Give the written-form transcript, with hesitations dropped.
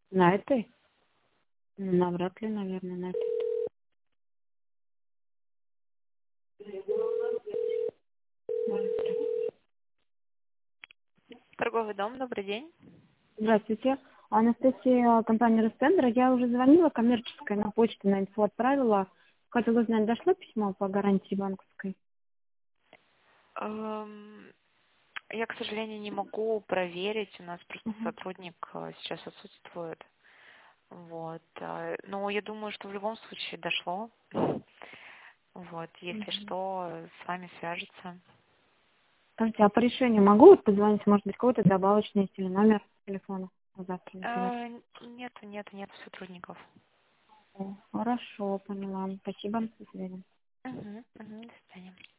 На этой? Навряд ли, наверное, на этой. Торговый дом, добрый день. Здравствуйте. Анастасия, компания Ростендер. Я уже звонила, коммерческая, на почту, на инфо отправила. Хотела узнать, дошло письмо по гарантии банковской? Эм, Я, к сожалению, не могу проверить. У нас просто Мгм. сотрудник сейчас отсутствует. Вот. Но я думаю, что в любом случае дошло. Вот. Если Мгм. что, с вами свяжется. Скажите, а по решению могу вот позвонить, может быть, какой-то добавочный есть или номер телефона на завтра, например? Нету сотрудников. Хорошо, поняла. Спасибо, до свидания. Угу, до свидания.